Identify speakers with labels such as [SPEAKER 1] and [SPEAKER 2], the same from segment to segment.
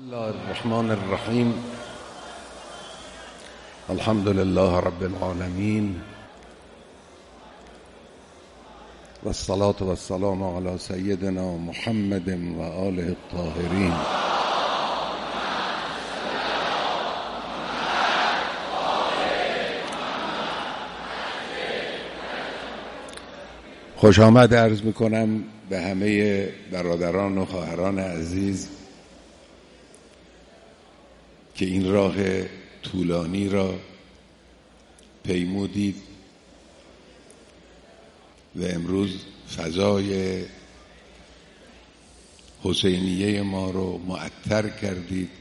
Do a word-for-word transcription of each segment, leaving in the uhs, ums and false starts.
[SPEAKER 1] الله الرحمن الرحیم. الحمد لله رب العالمین و الصلاة و السلام علی سیدنا محمد و آله الطاهرین. خوش آمد عرض میکنم به همه برادران و خواهران عزیز که این راه طولانی را پیمودید و امروز فضای حسینیه ما رو معطر کردید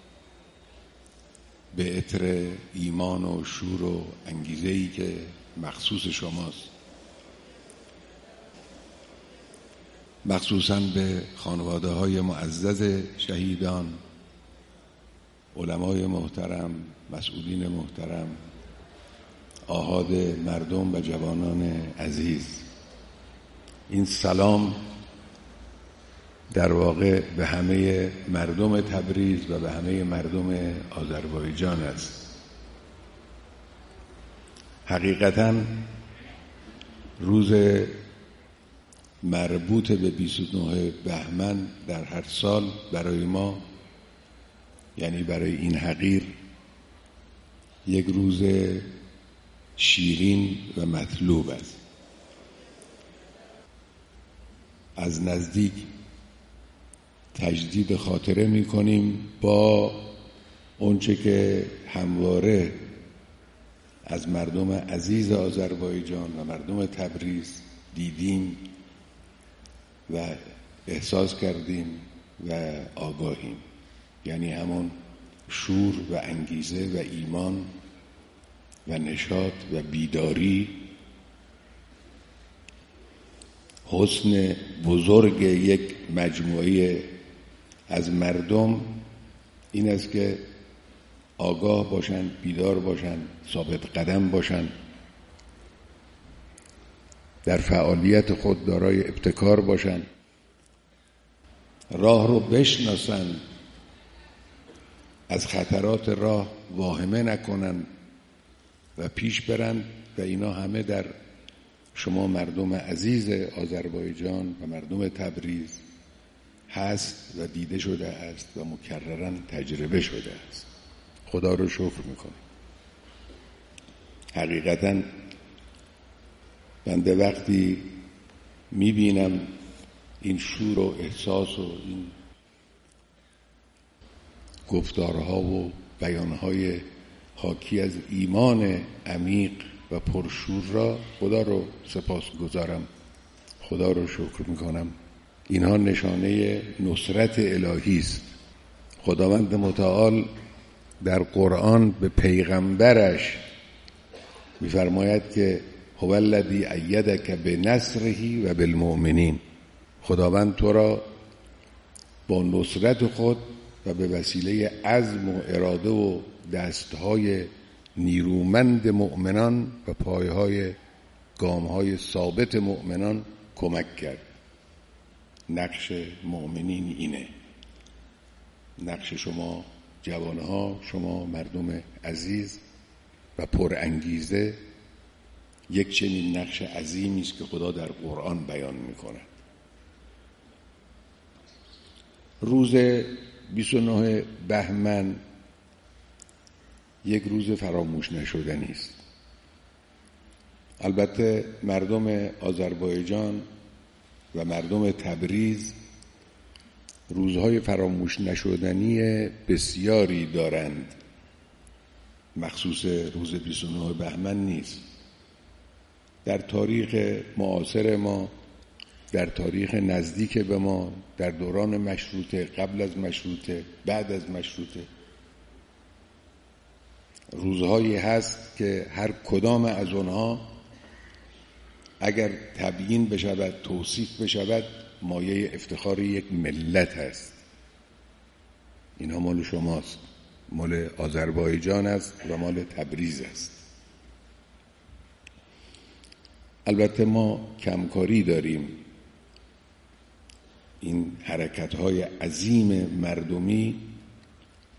[SPEAKER 1] به عطر ایمان و شور و انگیزه‌ای که مخصوص شماست، مخصوصاً به خانواده های معزز شهیدان، علمای محترم، مسئولین محترم، آحاد مردم و جوانان عزیز. این سلام در واقع به همه مردم تبریز و به همه مردم آذربایجان است. حقیقتاً روز مربوط به بیست و نه بهمن در هر سال برای ما، یعنی برای این حقیر، یک روز شیرین و مطلوب است. از نزدیک تجدید خاطره می کنیم با اونچه که همواره از مردم عزیز آذربایجان و مردم تبریز دیدیم و احساس کردیم و آگاهیم، یعنی همون شور و انگیزه و ایمان و نشاط و بیداری. حسن بزرگ یک مجموعه از مردم این است که آگاه باشن، بیدار باشن، ثابت قدم باشن، در فعالیت خود دارای ابتکار باشن، راه رو بشناسن، از خطرات راه واهمه نکنن و پیش برن. و اینا همه در شما مردم عزیز آذربایجان و مردم تبریز هست و دیده شده است و مکرراً تجربه شده است. خدا رو شکر میکنم. حقیقتاً بنده وقتی میبینم این شور و احساس و این گفتارها و بیانهای حاکی از ایمان عمیق و پرشور را، خدا رو سپاس گذارم، خدا رو شکر میکنم. اینها نشانه نصرت الهی است. خداوند متعال در قرآن به پیغمبرش میفرماید که هو الذی ایدک بنصره و بالمؤمنین. خداوند تو را با نصرت خود و به وسیله عزم و اراده و دستهای نیرومند مؤمنان و پایهای گامهای ثابت مؤمنان کمک کرد. نقش مؤمنین اینه. نقش شما جوانها، شما مردم عزیز و پرانگیزه، یک چنین نقش عظیمی است که خدا در قرآن بیان می‌کند. روز بیست و نه بهمن یک روز فراموش نشدنی است. البته مردم آذربایجان و مردم تبریز روزهای فراموش نشدنی بسیاری دارند، مخصوص روز بیست و نه بهمن نیست. در تاریخ معاصر ما، در تاریخ نزدیک به ما، در دوران مشروطه، قبل از مشروطه، بعد از مشروطه، روزهایی هست که هر کدام از آنها اگر تبیین بشود، توصیف بشود، مایه افتخار یک ملت هست. اینها مال شماست، مال آذربایجان است و مال تبریز است. البته ما کمکاری داریم. این حرکت‌های عظیم مردمی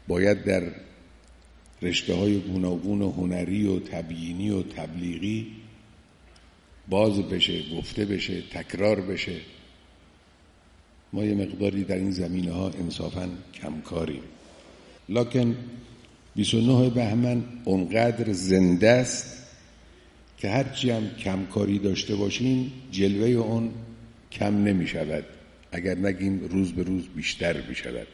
[SPEAKER 1] باید در رشته‌های گوناگون و هنری و تبیینی و تبلیغی باز بشه، گفته بشه، تکرار بشه. ما یه مقداری در این زمینه‌ها انصافاً کمکاریم. لکن بیست و نه بهمن اونقدر زنده است که هرچی هم کمکاری داشته باشیم جلوه اون کم نمی شود، اگر نگیم روز به روز بیشتر می شود.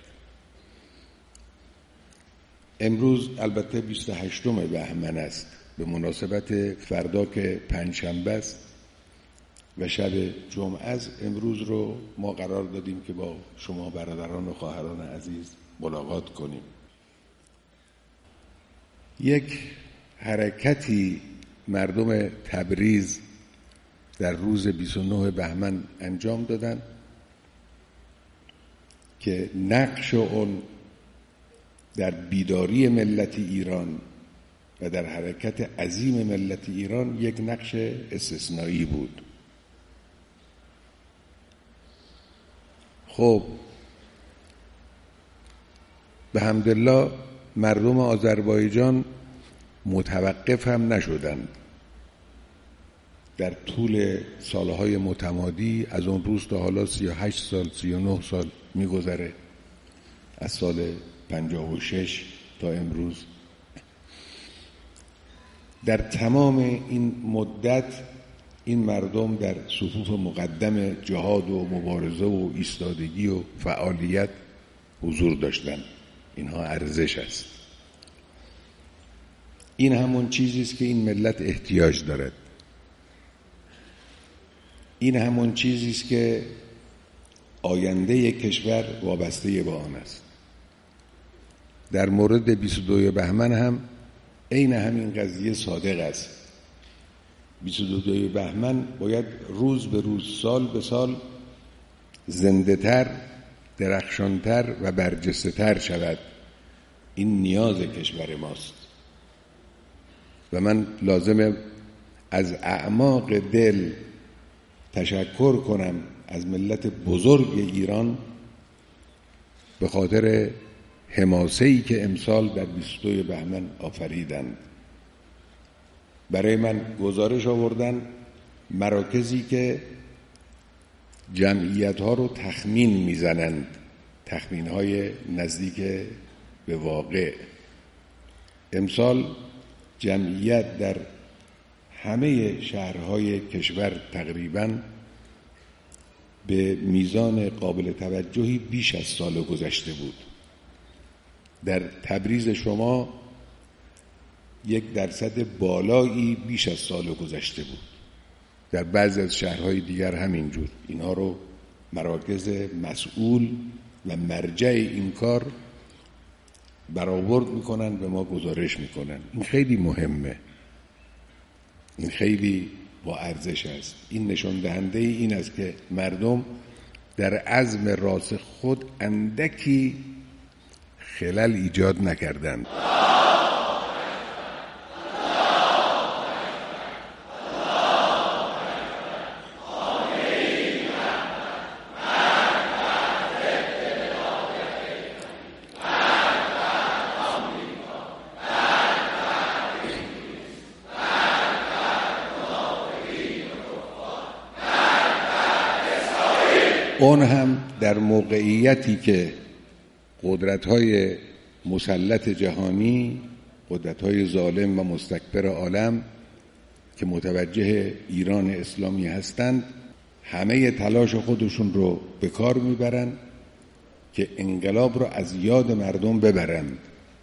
[SPEAKER 1] امروز البته بیست و هشتم بهمن است، به مناسبت فردا که پنجشنبه است و شب جمعه است. امروز رو ما قرار دادیم که با شما برادران و خواهران عزیز ملاقات کنیم. یک حرکتی مردم تبریز در روز بیست و نه بهمن انجام دادن که نقش اون در بیداری ملت ایران و در حرکت عظیم ملت ایران یک نقش استثنایی بود. خب به حمدالله مردم آذربایجان متوقف هم نشدند. در طول سالهای متمادی از اون روز تا حالا سی و هشت سال سی و نه سال میگذره، از سال پنجاه و شش تا امروز. در تمام این مدت این مردم در صفوف مقدم جهاد و مبارزه و ایستادگی و فعالیت حضور داشتند. اینها ارزش است. این همون چیزی است که این ملت احتیاج دارد. این همون چیزی است که آینده کشور وابسته با آن است. در مورد بیست و دو بهمن هم عین همین قضیه صادق است. بیست و دو بهمن باید روز به روز، سال به سال زنده تر، درخشانتر و برجسته تر شود. این نیاز کشور ماست و من لازمه از اعماق دل تشکر کنم از ملت بزرگ ایران به خاطر حماسه‌ای که امسال در بیست و دو بهمن آفریدند. برای من گزارش آوردن مراکزی که جمعیت‌ها رو تخمین میزنند، تخمین‌های نزدیک به واقع. امسال جمعیت در همه شهرهای کشور تقریباً به میزان قابل توجهی بیش از سال گذشته بود. در تبریز شما یک درصد بالایی بیش از سال گذشته بود. در بعضی از شهرهای دیگر همینجور. اینها رو مراکز مسئول و مرجع این کار برآورد میکنن، به ما گزارش میکنن. این خیلی مهمه، این خیلی با ارزش است. این نشان دهنده این است که مردم در عزم راست خود اندکی خلل ایجاد نکردند. اون هم در موقعیتی که قدرت‌های مسلط جهانی، قدرت‌های ظالم و مستکبر عالم که متوجه ایران اسلامی هستند، همه تلاش خودشون رو به کار میبرند که انقلاب رو از یاد مردم ببرند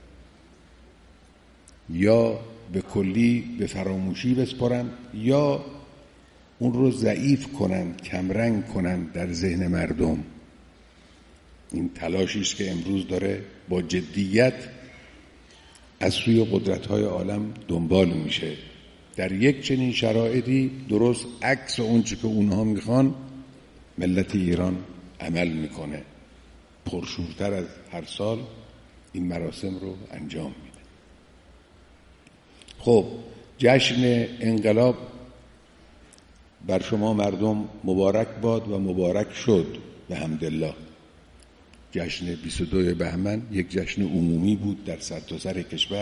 [SPEAKER 1] یا به کلی به فراموشی بسپارند یا اون رو ضعیف کنند، کمرنگ کنند در ذهن مردم. این تلاشی است که امروز داره با جدیت از سوی قدرت‌های عالم دنبال میشه. در یک چنین شرایطی درست عکس اونچه که اونها میخوان ملت ایران عمل میکنه. پرشورتر از هر سال این مراسم رو انجام میده. خب جشن انقلاب بر شما مردم مبارک باد و مبارک شد به حمدالله. جشن بیست و دوم بهمن یک جشن عمومی بود در سرتاسر کشور.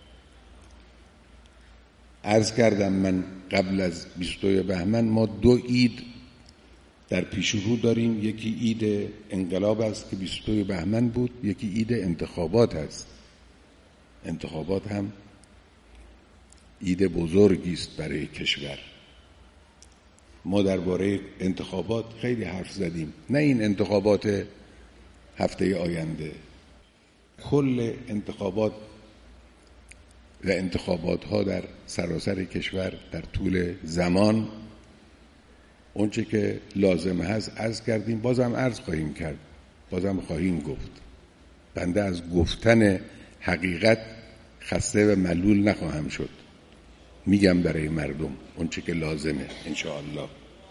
[SPEAKER 1] عرض کردم من قبل از بیست و دوم بهمن ما دو عید در پیش رو داریم. یکی عید انقلاب است که بیست و دوم بهمن بود، یکی عید انتخابات است. انتخابات هم عید بزرگی است برای کشور. ما درباره انتخابات خیلی حرف زدیم، نه این انتخابات هفته آینده، کل انتخابات و انتخابات ها در سراسر کشور در طول زمان. اونچه که لازم هست عرض کردیم، بازم عرض خواهیم کرد، بازم خواهیم گفت. بنده از گفتن حقیقت خسته و ملول نخواهم شد. میگم برای مردم اونچه که لازمه انشاءالله.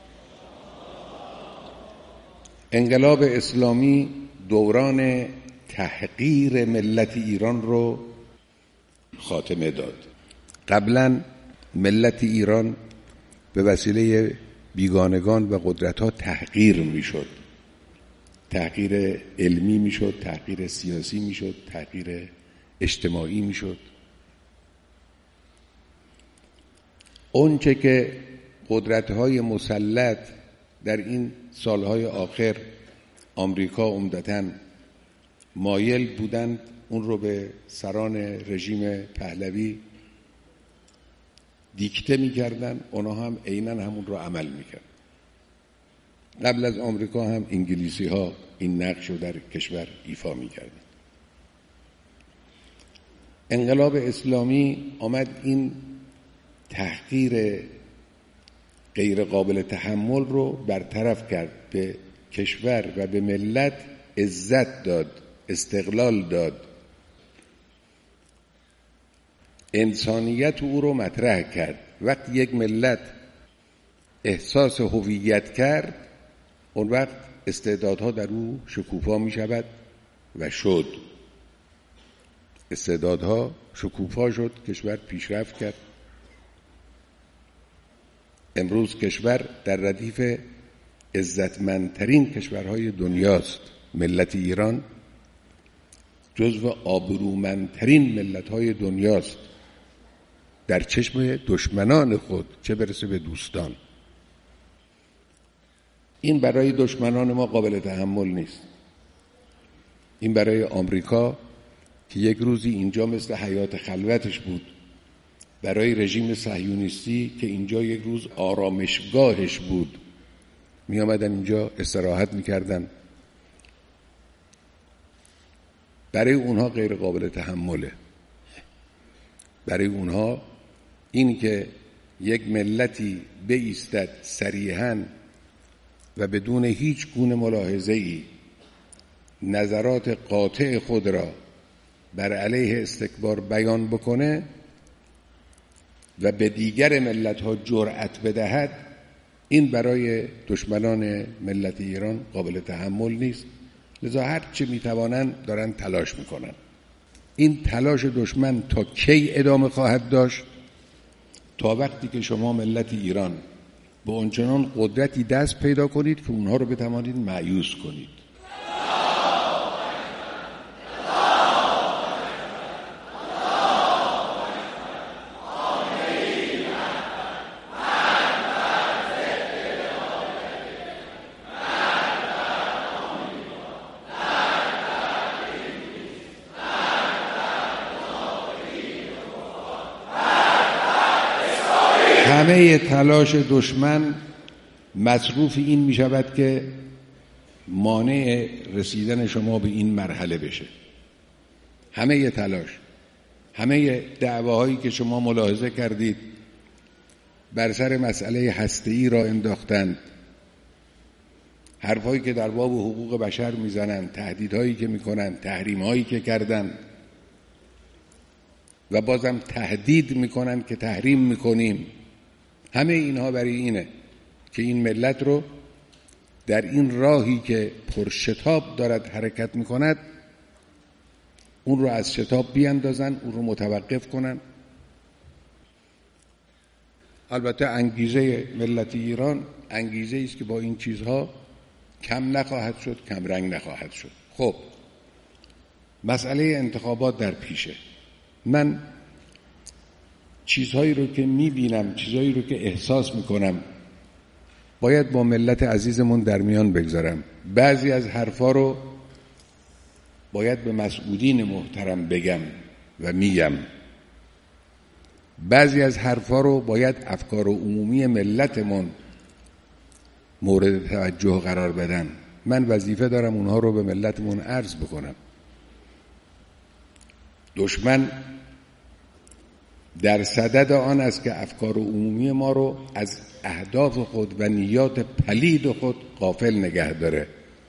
[SPEAKER 1] انقلاب اسلامی دوران تحقیر ملت ایران رو خاتمه داد. قبلا ملت ایران به وسیله بیگانگان و قدرت‌ها تحقیر میشد. تحقیر علمی میشد، تحقیر سیاسی میشد، تحقیر اجتماعی میشد. اونچه که قدرت‌های مسلط در این سالهای آخر آمریکا عمدتاً مایل بودند اون رو به سران رژیم پهلوی دیکته می‌کردن، اونا هم عیناً همون رو عمل می‌کردن. قبل از آمریکا هم انگلیسی‌ها این نقش رو در کشور ایفا می‌کردن. انقلاب اسلامی آمد این تحقیر غیر قابل تحمل رو برطرف کرد، به کشور و به ملت عزت داد، استقلال داد، انسانیت او رو مطرح کرد. وقتی یک ملت احساس هویت کرد، اون وقت استعدادها در او شکوفا می شود و شد. استعدادها شکوفا شد، کشور پیشرفت کرد. امروز کشور در ردیف عزتمندترین کشورهای دنیاست. ملت ایران جزو آبرومندترین ملت‌های دنیاست در چشم دشمنان خود، چه برسه به دوستان. این برای دشمنان ما قابل تحمل نیست. این برای آمریکا که یک روزی اینجا مثل حیات خلوتش بود، برای رژیم صهیونیستی که اینجا یک روز آرامشگاهش بود، می آمدن اینجا استراحت می کردن، برای اونها غیر قابل تحمله. برای اونها این که یک ملتی بایستد صریحاً و بدون هیچ گونه ملاحظه‌ای نظرات قاطع خود را بر علیه استکبار بیان بکنه و به دیگر ملت‌ها جرأت بدهد، این برای دشمنان ملت ایران قابل تحمل نیست. لذا هر چه میتوانند دارن تلاش میکنن. این تلاش دشمن تا کی ادامه خواهد داشت؟ تا وقتی که شما ملت ایران به اونچنان قدرتی دست پیدا کنید که اونها رو بتوانید مایوس کنید. همه تلاش دشمن مصروف این می شود که مانع رسیدن شما به این مرحله بشه. همه تلاش، همه دعواهایی که شما ملاحظه کردید بر سر مسئله هسته‌ای را انداختند، حرفایی که در باب حقوق بشر میزنند، تهدیدهایی که میکنند، تحریمهایی که کردند و بازم تهدید میکنند که تحریم میکنیم، همه اینها برای اینه که این ملت رو در این راهی که پرشتاب دارد حرکت میکند اون رو از شتاب بیاندازن، اون رو متوقف کنن. البته انگیزه ملت ایران انگیزه است که با این چیزها کم نخواهد شد، کم رنگ نخواهد شد. خب مسئله انتخابات در پیشه. من چیزهایی رو که میبینم، چیزهایی رو که احساس میکنم باید با ملت عزیزمون در میان بگذارم. بعضی از حرفا رو باید به مسئولین محترم بگم و میگم. بعضی از حرفا رو باید افکار عمومی ملتمون مورد توجه قرار بدن. من وظیفه دارم اونها رو به ملتمون عرض بکنم. دشمن در صدد آن است که افکار عمومی ما رو از اهداف خود و نیات پلید خود غافل نگه داره.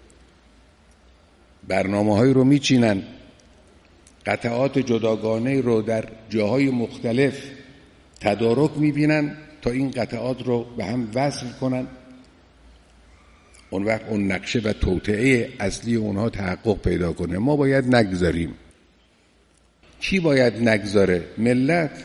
[SPEAKER 1] برنامه‌هایی رو میچینن، قطعات جداگانه رو در جاهای مختلف تدارک میبینن تا این قطعات رو به هم وصل کنن. اون وقت اون نقشه و توطئه اصلی اونها تحقق پیدا کنه. ما باید نگذاریم. کی باید نگذاره؟ ملت.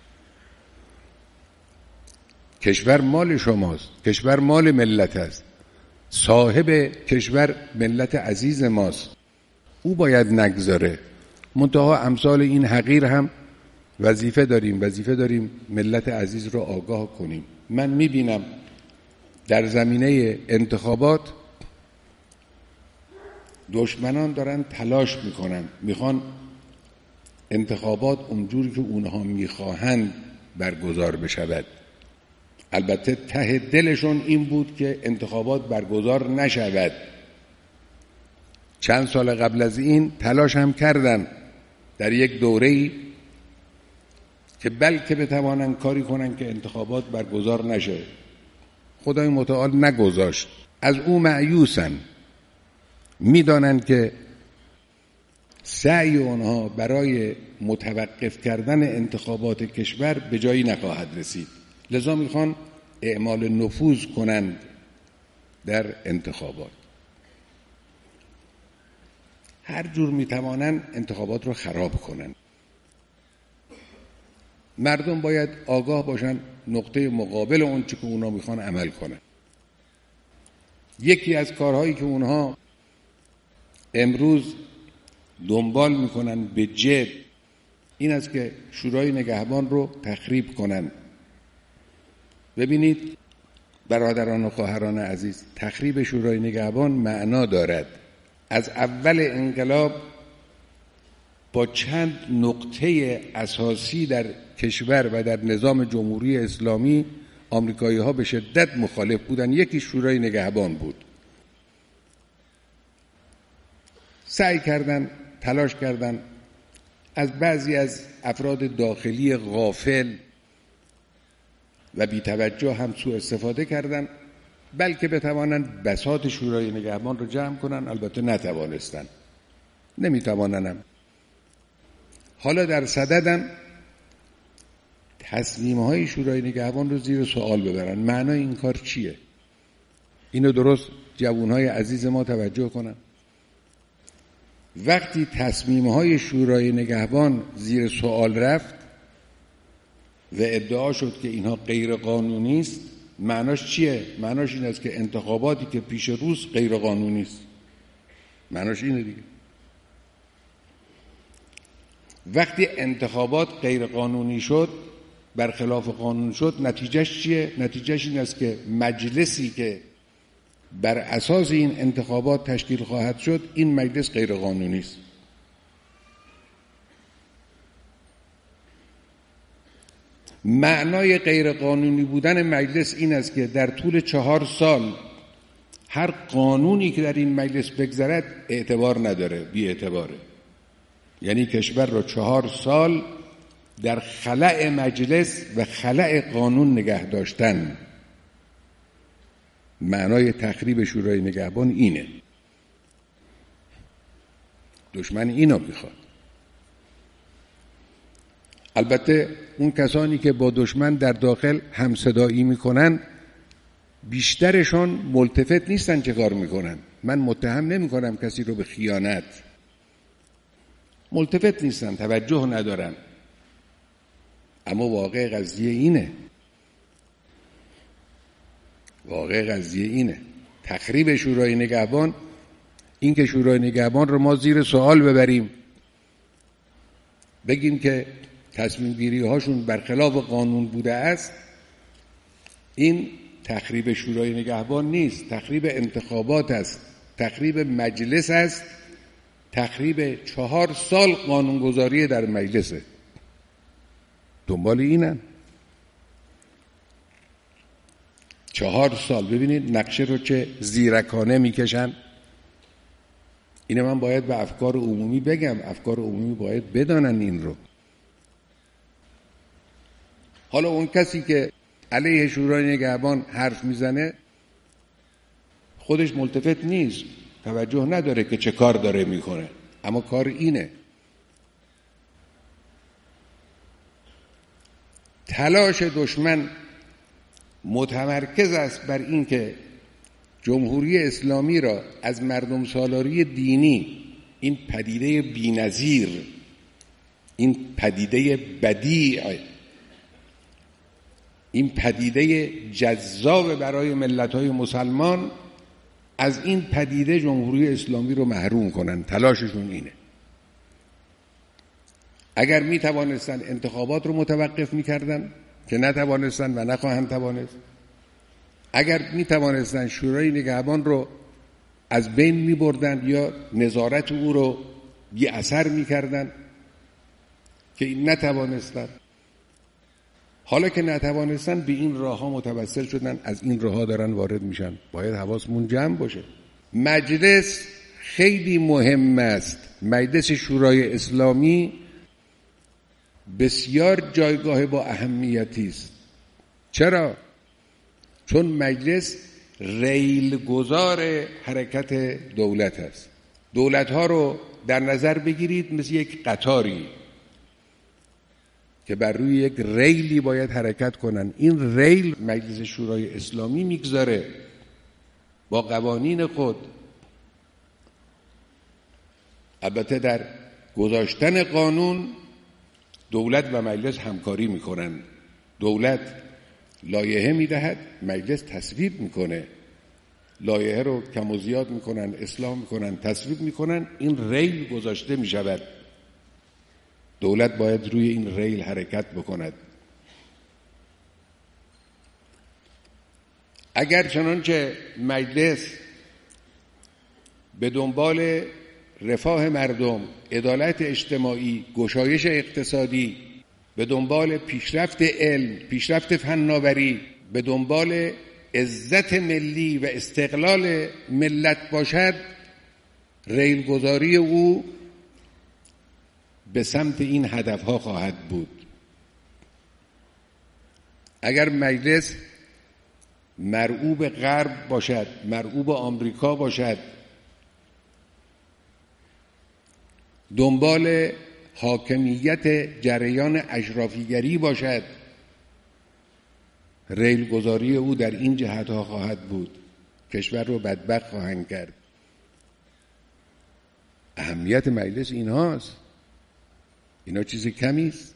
[SPEAKER 1] کشور مال شماست، کشور مال ملت است، صاحب کشور ملت عزیز ماست، او باید نگذاره. منتها امثال این حقیر هم وظیفه داریم وظیفه داریم ملت عزیز رو آگاه کنیم. من میبینم در زمینه انتخابات دشمنان دارن تلاش میکنن، میخوان انتخابات اونجوری که اونها میخواهند برگزار بشود. البته ته دلشون این بود که انتخابات برگزار نشود. چند سال قبل از این تلاش هم کردن در یک دوره‌ای که بلکه بتوانن کاری کنن که انتخابات برگزار نشه. خدای متعال نگذاشت. از او مایوسن، میدانن که سعی اونها برای متوقف کردن انتخابات کشور به جایی نخواهد رسید. لذا میخوان اعمال نفوذ کنند در انتخابات. هر جور میتوانند انتخابات رو خراب کنند. مردم باید آگاه باشن نقطه مقابل اون چه که اونا میخوان عمل کنن. یکی از کارهایی که اونها امروز دنبال میکنن به جد این است که شورای نگهبان رو تخریب کنن. ببینید برادران و خواهران عزیز، تخریب شورای نگهبان معنا دارد. از اول انقلاب با چند نقطه اساسی در کشور و در نظام جمهوری اسلامی آمریکایی ها به شدت مخالف بودن. یکی شورای نگهبان بود. سعی کردن، تلاش کردن از بعضی از افراد داخلی غافل و بی توجه هم سوء استفاده کردن، بلکه بتوانند بساط شورای نگهبان رو جمع کنن. البته نتوانستن، نمیتواننم. حالا در صددن تصمیم‌های شورای نگهبان رو زیر سوال ببرن. معنای این کار چیه؟ اینو درست جوانهای عزیز ما توجه کنن. وقتی تصمیم‌های شورای نگهبان زیر سوال رفت و ادعا شد که اینها غیر قانونی است، معناش چیه؟ معناش این است که انتخاباتی که پیش روست غیر قانونی است. معناش اینه دیگه. وقتی انتخابات غیر قانونی شد، برخلاف قانون شد، نتیجهش چیه؟ نتیجهش این است که مجلسی که بر اساس این انتخابات تشکیل خواهد شد، این مجلس غیر قانونی است. معنای غیر قانونی بودن مجلس این است که در طول چهار سال هر قانونی که در این مجلس بگذرد اعتبار نداره، بی اعتباره. یعنی کشور رو چهار سال در خلأ مجلس و خلأ قانون نگه داشتن. معنای تخریب شورای نگهبان اینه. دشمن اینو میخواد. البته اون کسانی که با دشمن در داخل همصدایی میکنن بیشترشون ملتفت نیستن چه کار میکنن. من متهم نمی کنم کسی رو به خیانت، ملتفت نیستن، توجه ندارن. اما واقع قضیه اینه واقع قضیه اینه تخریب شورای نگهبان این که شورای نگهبان رو ما زیر سوال ببریم، بگیم که تصمیم گیری هاشون برخلاف قانون بوده است، این تخریب شورای نگهبان نیست، تخریب انتخابات است، تخریب مجلس است، تخریب چهار سال قانونگذاری در مجلسه. دنبال اینن چهار سال. ببینید نقشه رو چه زیرکانه میکشن. اینه من باید به افکار عمومی بگم، افکار عمومی باید بدانن این رو. حالا اون کسی که علیه شورای نگهبان حرف میزنه خودش ملتفت نیست، توجه نداره که چه کار داره میکنه، اما کار اینه. تلاش دشمن متمرکز است بر این که جمهوری اسلامی را از مردم سالاری دینی، این پدیده بی‌نظیر، این پدیده بدیع، این پدیده جذاب برای ملت‌های مسلمان، از این پدیده جمهوری اسلامی رو محروم کنن. تلاششون اینه. اگر می توانستن انتخابات رو متوقف می کردن که نتوانستن و نخواهند توانست، اگر می توانستن شورای نگهبان رو از بین می بردن یا نظارت او رو بی اثر می کردن که این نتوانستن، حالا که نتوانستن به این راه ها متوسل شدن، از این راه ها دارن وارد میشن. باید حواسمون جمع باشه. مجلس خیلی مهم است. مجلس شورای اسلامی بسیار جایگاه با اهمیتی است. چرا؟ چون مجلس ریلگذار حرکت دولت است. دولت ها رو در نظر بگیرید مثل یک قطاری که بر روی یک ریلی باید حرکت کنن. این ریل مجلس شورای اسلامی میگذاره با قوانین خود. البته در گذاشتن قانون دولت و مجلس همکاری میکنن. دولت لایحه میدهد، مجلس تصویب میکنه، لایحه رو کم و زیاد میکنن، اصلاح میکنن، تصویب میکنن، این ریل گذاشته میشود. دولت باید روی این ریل حرکت بکند. اگر چنانچه مجلس به دنبال رفاه مردم، عدالت اجتماعی، گشایش اقتصادی، به دنبال پیشرفت علم، پیشرفت فناوری، به دنبال عزت ملی و استقلال ملت باشد، ریلگذاری او به سمت این هدفها خواهد بود. اگر مجلس مرعوب غرب باشد، مرعوب آمریکا باشد، دنبال حاکمیت جریان اشرافیگری باشد، ریلگذاری او در این جهتها خواهد بود. کشور رو بدبخت خواهند کرد. اهمیت مجلس اینهاست. اینا چیز کمی است.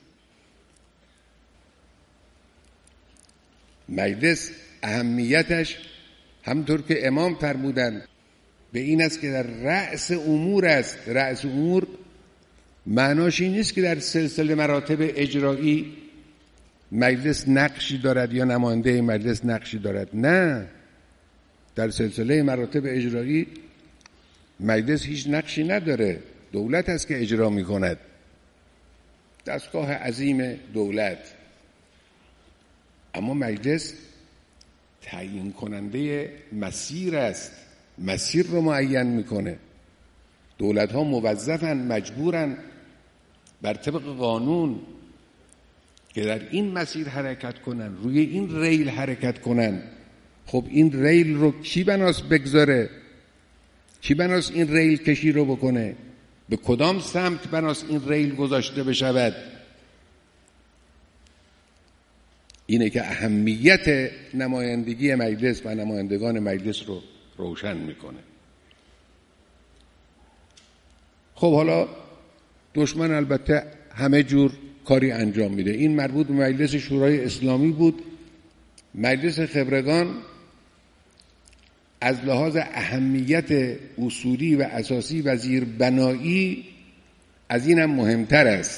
[SPEAKER 1] مجلس اهمیتش همطور که امام فرمودند به این است که در رأس امور است. رأس امور معناش این نیست که در سلسله مراتب اجرایی مجلس نقشی دارد یا نماینده مجلس نقشی دارد. نه، در سلسله مراتب اجرایی مجلس هیچ نقشی نداره. دولت است که اجرا می کند، دستگاه عظیم دولت. اما مجلس تعیین کننده مسیر است، مسیر رو معین میکنه. دولت ها موظفن، مجبورن بر طبق قانون که در این مسیر حرکت کنن، روی این ریل حرکت کنن. خب این ریل رو کی بناس بگذاره؟ کی بناس این ریل کشی رو بکنه؟ به کدام سمت بناس این ریل گذاشته بشود؟ اینه که اهمیت نمایندگی مجلس و نمایندگان مجلس رو روشن میکنه. خب حالا دشمن البته همه جور کاری انجام میده. این مربوط به مجلس شورای اسلامی بود. مجلس خبرگان از لحاظ اهمیت اصولی و اساسی و زیربنایی از اینم مهمتر است.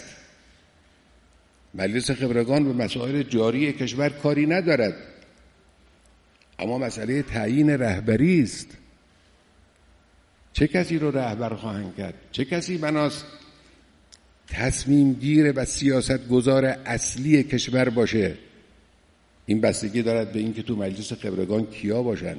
[SPEAKER 1] مجلس خبرگان به مسائل جاری کشور کاری ندارد، اما مسئله تعیین رهبری است. چه کسی رو رهبر خواهند کرد؟ چه کسی بناست تصمیم گیر و سیاست گذار اصلی کشور باشه؟ این بستگی دارد به این که تو مجلس خبرگان کیا باشن.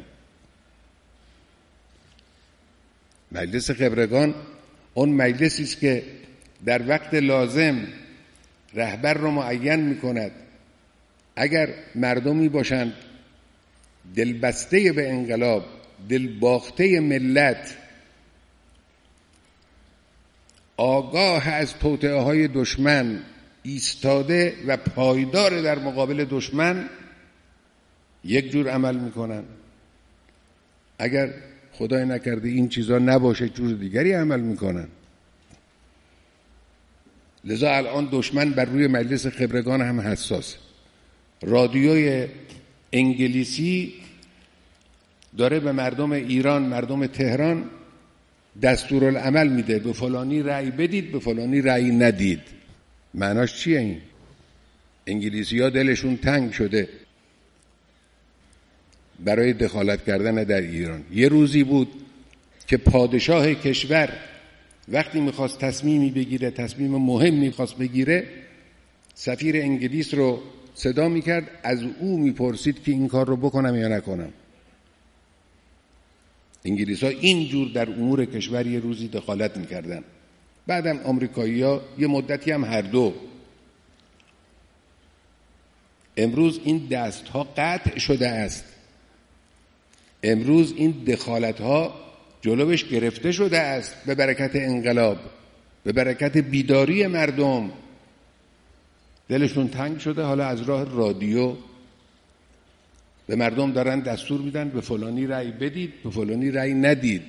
[SPEAKER 1] مجلس خبرگان اون مجلسی است که در وقت لازم رهبر رو معین میکند. اگر مردمی باشند دلبسته به انقلاب، دلباخته ملت، آگاه از توطئه های دشمن، ایستاده و پایدار در مقابل دشمن، یک جور عمل میکنن. اگر خدای نکرده این چیزا نباشه جور دیگری عمل میکنن. لذا الان دشمن بر روی مجلس خبرگان هم حساس. رادیوی انگلیسی داره به مردم ایران، مردم تهران دستورالعمل میده، به فلانی رأی بدید، به فلانی رأی ندید. معناش چیه این؟ انگلیسی ها دلشون تنگ شده برای دخالت کردن در ایران. یه روزی بود که پادشاه کشور وقتی میخواست تصمیمی بگیره، تصمیم مهم میخواست بگیره، سفیر انگلیس رو صدا میکرد، از او میپرسید که این کار رو بکنم یا نکنم. انگلیس ها اینجور در امور کشور یه روزی دخالت میکردن. بعدم آمریکایی ها یه مدتی هم هر دو. امروز این دست ها قطع شده است. امروز این دخالت ها جلوش گرفته شده است به برکت انقلاب، به برکت بیداری مردم. دلشون تنگ شده، حالا از راه رادیو به مردم دارن دستور میدن به فلانی رأی بدید، به فلانی رأی ندید.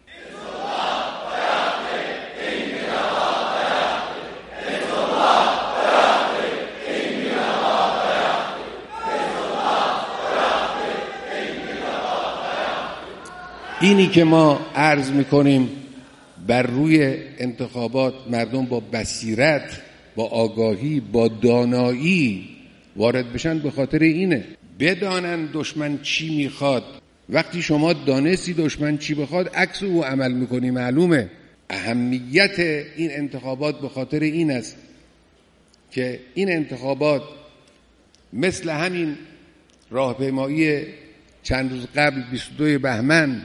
[SPEAKER 1] اینی که ما عرض میکنیم بر روی انتخابات مردم با بصیرت، با آگاهی، با دانایی وارد بشن، به خاطر اینه. بدانن دشمن چی میخواد. وقتی شما دانستی دشمن چی بخواد، عکس او عمل میکنی. معلومه اهمیت این انتخابات به خاطر این است که این انتخابات مثل همین راهپیمایی چند روز قبل بیست و دو بهمن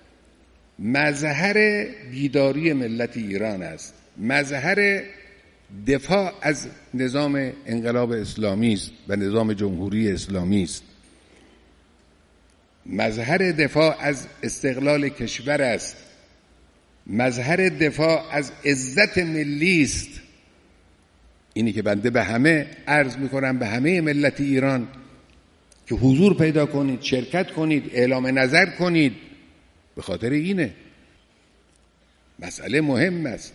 [SPEAKER 1] مظهر بیداری ملت ایران است، مظهر دفاع از نظام انقلاب اسلامی است و نظام جمهوری اسلامی است، مظهر دفاع از استقلال کشور است، مظهر دفاع از عزت ملی است. اینی که بنده به همه عرض میکنم، به همه ملت ایران، که حضور پیدا کنید، شرکت کنید، اعلام نظر کنید. به خاطر اینه. مسئله مهم است.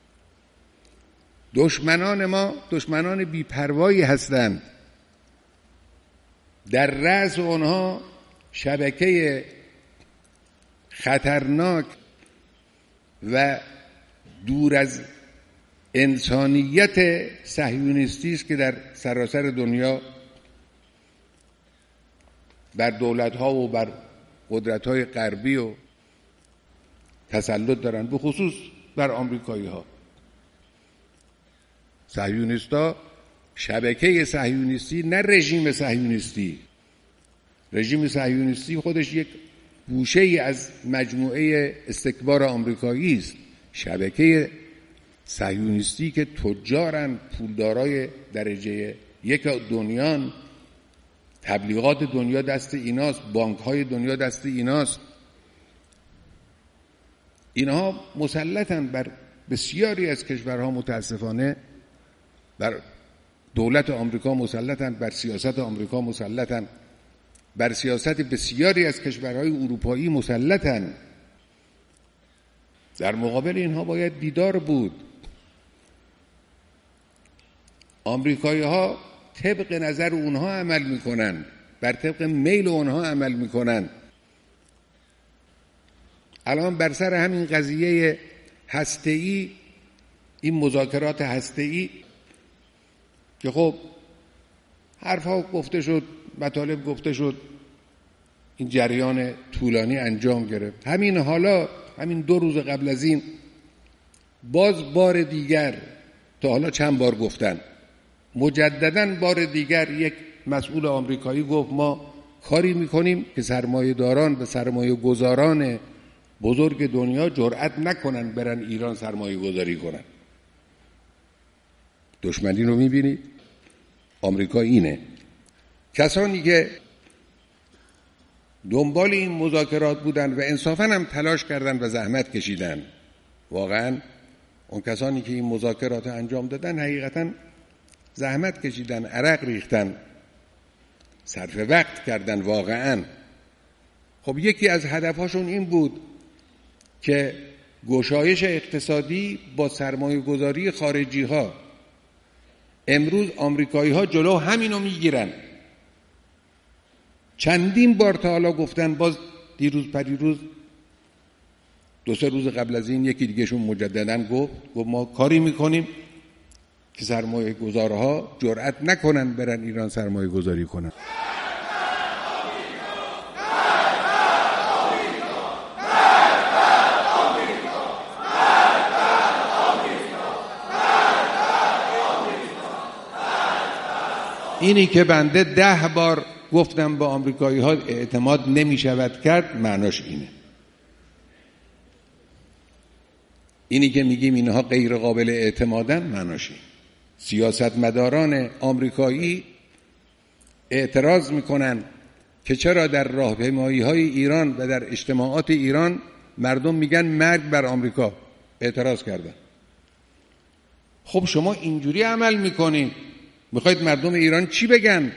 [SPEAKER 1] دشمنان ما دشمنان بی‌پروایی هستند. در رأس آنها شبکه خطرناک و دور از انسانیت صهیونیستی است که در سراسر دنیا بر دولت‌ها و بر قدرت‌های غربی و تسلط دارن، به خصوص بر آمریکایی‌ها. صهیونیست‌ها، شبکه صهیونیستی، نه رژیم صهیونیستی. رژیم صهیونیستی خودش یک گوشه‌ای از مجموعه استکبار آمریکایی است. شبکه صهیونیستی که تجارن، پولدارای درجه یک دنیان، تبلیغات دنیا دست ایناست، بانک‌های دنیا دست ایناست. اینها مسلطن بر بسیاری از کشورها، متاسفانه بر دولت آمریکا مسلطن، بر سیاست آمریکا مسلطن، بر سیاست بسیاری از کشورهای اروپایی مسلطن. در مقابل اینها باید بیدار بود. آمریکایی ها طبق نظر اونها عمل میکنن، بر طبق میل اونها عمل میکنن. الان بر سر همین قضیه هسته‌ای، این مذاکرات هسته‌ای که خب حرفها گفته شد، مطالب گفته شد، این جریان طولانی انجام گرفت. همین حالا، همین دو روز قبل از این، باز بار دیگر، تا حالا چند بار گفتن، مجدداً بار دیگر یک مسئول آمریکایی گفت ما کاری میکنیم که سرمایه داران به سرمایه گذاران بزرگ دنیا جرأت نکنن برن ایران سرمایه گذاری کنن. دشمنی رو میبینید؟ آمریکا اینه. کسانی که دنبال این مذاکرات بودن و انصافاً هم تلاش کردن و زحمت کشیدن، واقعاً اون کسانی که این مذاکرات انجام دادن حقیقتاً زحمت کشیدن، عرق ریختن، صرف وقت کردن واقعاً. خب یکی از هدفهاشون این بود که گشایش اقتصادی با سرمایه گذاری خارجی ها. امروز آمریکایی ها جلو همینو میگیرن. چندین بار تا حالا گفتن، باز دیروز پریروز دو سه روز قبل از این یکی دیگهشون مجدداً گفت گفت ما کاری میکنیم که سرمایه گذارها جرأت نکنن برن ایران سرمایه گذاری کنن. اینی که بنده ده بار گفتم با آمریکایی ها اعتماد نمی شود کرد، معناش اینه. اینی که میگیم اینها غیر قابل اعتمادن، معناش اینه. سیاستمداران آمریکایی اعتراض میکنن که چرا در راهپیمایی های ایران و در اجتماعات ایران مردم میگن مرگ بر آمریکا. اعتراض کردن. خب شما اینجوری عمل میکنید، میخواید مردم ایران چی بگن؟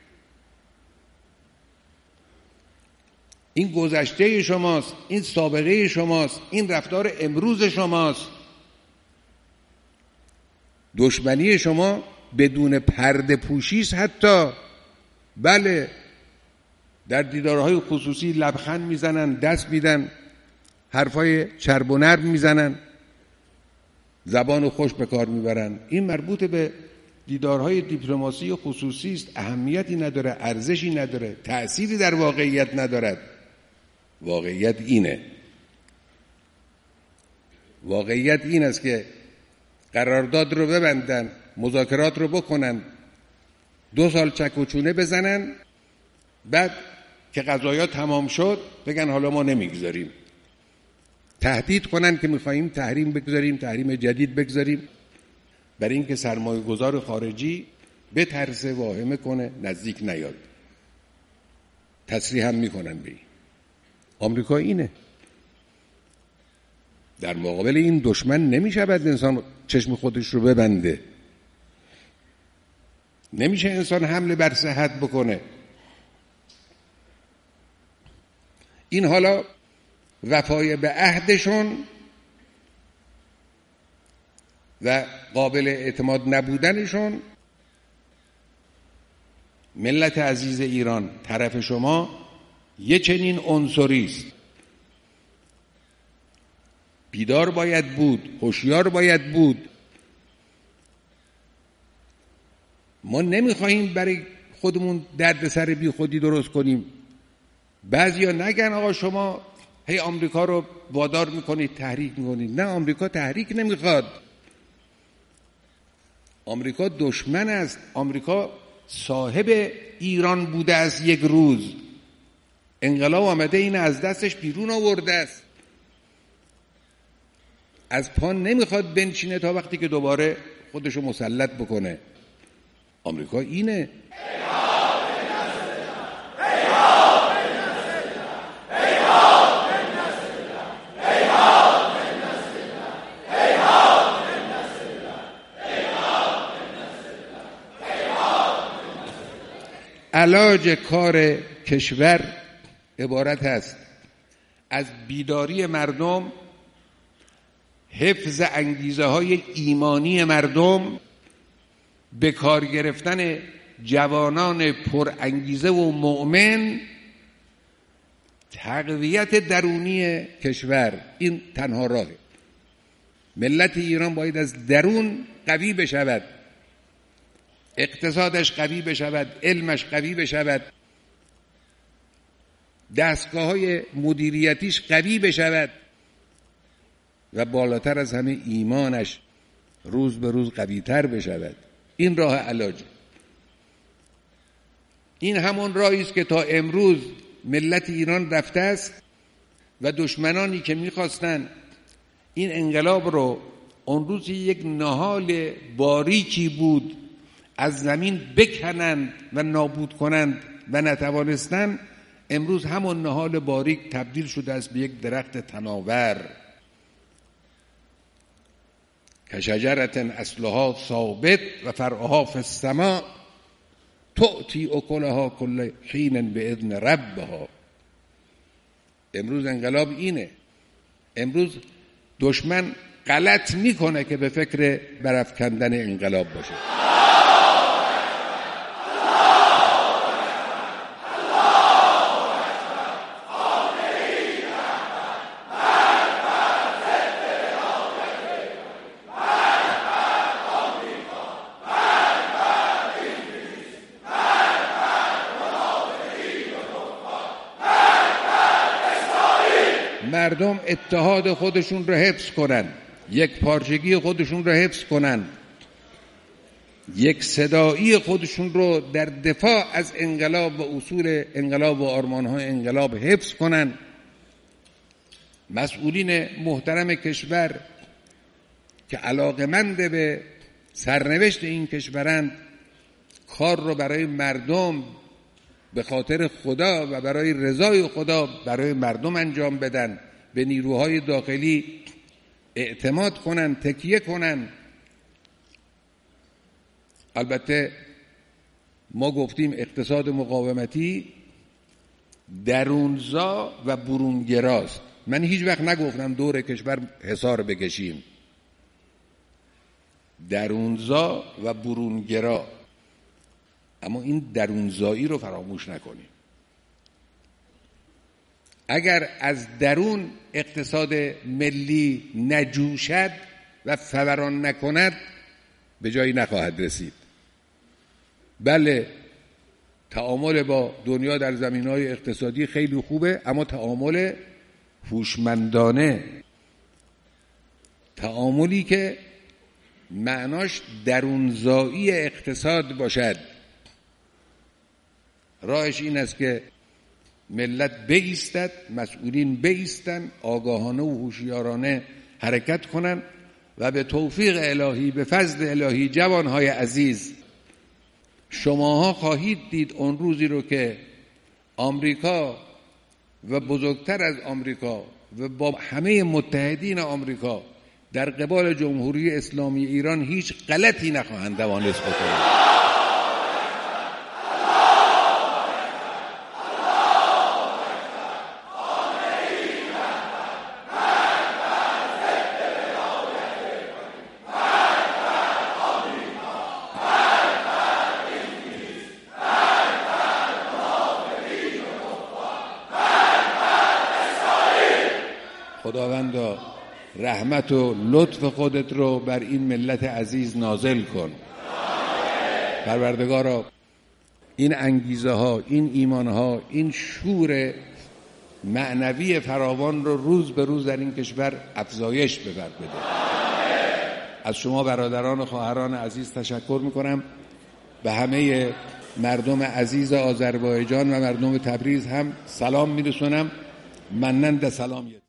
[SPEAKER 1] این گذشته شماست، این سابقه شماست، این رفتار امروز شماست. دشمنی شما بدون پرده پوشیست. حتی بله، در دیدارهای خصوصی لبخند میزنن، دست میدن، حرفای چرب و نرم میزنن، زبان خوش به کار میبرن. این مربوط به دیدارهای دیپلماسی خصوصی است. اهمیتی نداره، ارزشی نداره، تأثیری در واقعیت ندارد. واقعیت اینه. واقعیت این است که قرارداد رو ببندن، مذاکرات رو بکنن، دو سال چک و چونه بزنن، بعد که قضایا تمام شد بگن حالا ما نمیگذاریم. تهدید کنن که میخواییم تحریم بگذاریم، تحریم جدید بگذاریم، برای اینکه سرمایه گذار خارجی به ترس واهمه کنه، نزدیک نیاد. تصریح هم میکنن به این. آمریکا اینه. در مقابل این دشمن نمیشود انسان چشم خودش رو ببنده. نمیشه انسان حمله بر صحت بکنه. این حالا وفای به عهدشون و قابل اعتماد نبودنشون. ملت عزیز ایران، طرف شما یه چنین عنصری است. بیدار باید بود، هوشیار باید بود. ما نمیخواهیم برای خودمون دردسر بی خودی درست کنیم. بعضیا نگن آقا شما هی آمریکا رو وادار میکنید، تحریک میکنید. نه، آمریکا تحریک نمیخواد. آمریکا دشمن است. آمریکا صاحب ایران بوده است. یک روز انقلاب آمده این از دستش بیرون آورده است. از پا نمیخواد بنشینه تا وقتی که دوباره خودشو مسلط بکنه. آمریکا اینه. علاج کار کشور عبارت است از بیداری مردم، حفظ انگیزه های ایمانی مردم، به کار گرفتن جوانان پر انگیزه و مؤمن تقویت درونی کشور این تنها راهه. ملت ایران باید از درون قوی بشود، اقتصادش قوی بشود، علمش قوی بشود، دستگاه‌های مدیریتیش قوی بشود و بالاتر از همه ایمانش روز به روز قوی‌تر بشود. این راه علاج. این همون راهی است که تا امروز ملت ایران رفته است و دشمنانی که می‌خواستند این انقلاب رو اون روز یک نهال باریکی بود از زمین بکنند و نابود کنند و نتوانستند، امروز همون نهال باریک تبدیل شده است به یک درخت تناور که شجرة اصلها ثابت و فرعها فی السماء تؤتی اکلها کل حین باذن ربها. امروز انقلاب اینه. امروز دشمن غلط میکنه که به فکر برافکندن انقلاب باشه. مردم اتحاد خودشون رو حفظ کنن، یک پارچگی خودشون رو حفظ کنن، یک صدایی خودشون رو در دفاع از انقلاب و اصول انقلاب و آرمانهای انقلاب حفظ کنن. مسئولین محترم کشور که علاقمند به سرنوشت این کشورند کار رو برای مردم به خاطر خدا و برای رضای خدا برای مردم انجام بدن، به نیروهای داخلی اعتماد کنن، تکیه کنن. البته ما گفتیم اقتصاد مقاومتی درونزا و برونگراست. من هیچ وقت نگفتم دور کشور حصار بکشیم. درونزا و برونگرا، اما این درونزایی رو فراموش نکنیم. اگر از درون اقتصاد ملی نجوشد و فوران نکند به جایی نخواهد رسید. بله، تعامل با دنیا در زمینه‌های اقتصادی خیلی خوبه، اما تعامل هوشمندانه، تعاملی که معناش درونزایی اقتصاد باشد. راهش این است که ملت بایستد، مسئولین بایستن، آگاهانه و هوشیارانه حرکت کنن و به توفیق الهی، به فضل الهی، جوانهای عزیز، شماها خواهید دید اون روزی رو که آمریکا و بزرگتر از آمریکا و با همه متحدین آمریکا در قبال جمهوری اسلامی ایران هیچ غلطی نخواهند توانست بکنند. خداوندا رحمت و لطف خودت رو بر این ملت عزیز نازل کن. پروردگارا این انگیزه ها، این ایمان ها، این شور معنوی فراوان رو روز به روز در این کشور افزایش ببر بده. از شما برادران و خواهران عزیز تشکر میکنم. به همه مردم عزیز آذربایجان و مردم تبریز هم سلام میرسونم. مننده سلام.